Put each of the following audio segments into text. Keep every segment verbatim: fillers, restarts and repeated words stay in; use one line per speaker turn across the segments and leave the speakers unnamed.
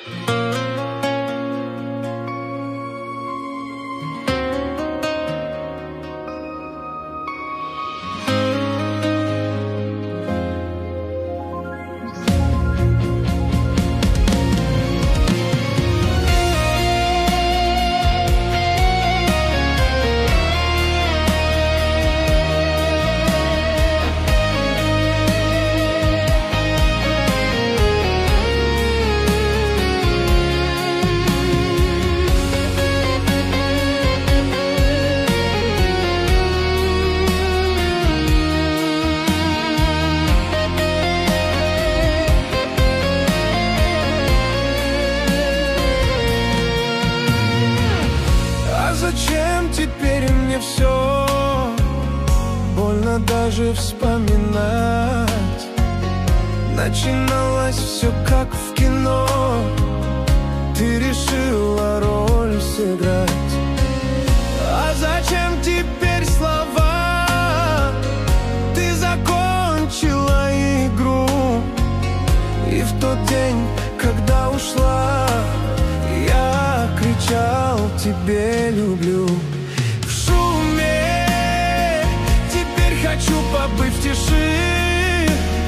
Зачем теперь мне все больно даже вспоминать? Начиналось все как в кино, ты решила роль сыграть. А зачем теперь слова? Ты закончила игру. И в тот день, когда ушла, я кричал тебе люблю. В шуме теперь хочу побыть в тиши.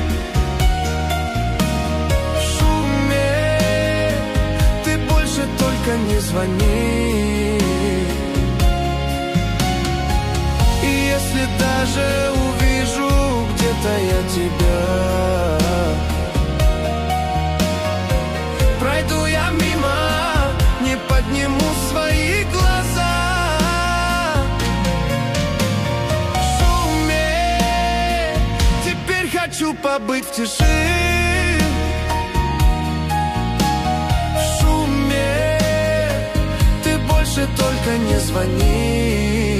В шуме ты больше только не звони. И если даже увижу где-то я тебя, пройду я мимо, не подниму свои глаза. В шуме теперь хочу побыть в тиши. В шуме ты больше только не звони.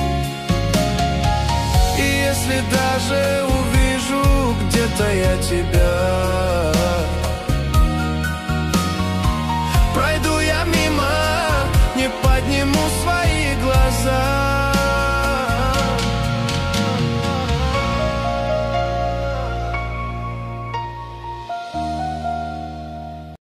И если даже увижу где-то я тебя,